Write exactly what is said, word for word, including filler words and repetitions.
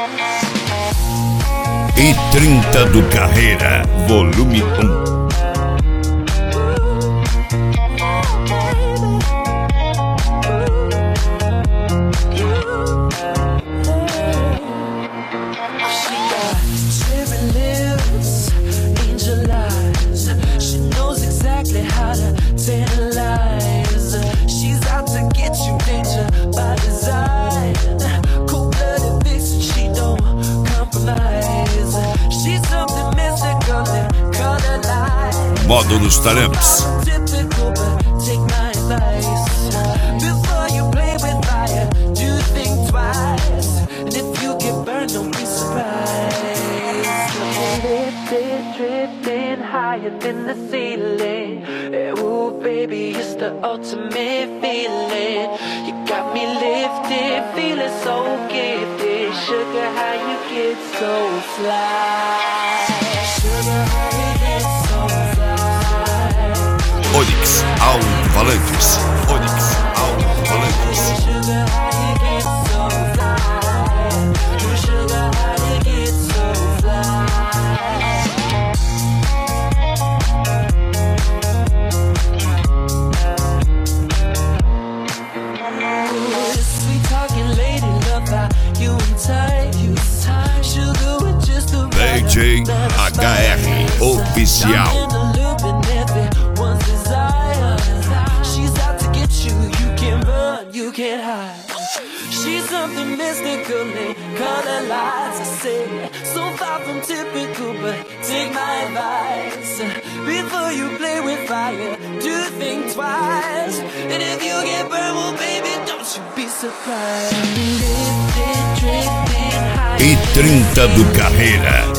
E trinta do Carreira, volume um. Módulos Taramps. Drifting higher than the ceiling. Ooh, baby, it's the ultimate feeling. You got me lifted, feeling so gifted. Sugar, how you get so fly? Sugar, how you get so fly? Onyx Alto-Falantes. Onyx Alto-Falantes. Sugar, how you get so fly? Sugar, how you get so fly? D J H R Oficial. She's something mystical, they color lights. I say, so far from typical, but take my advice. Before you play with fire, do think twice. And if you get burned, well, baby, don't you be surprised. E trinta do Carreira.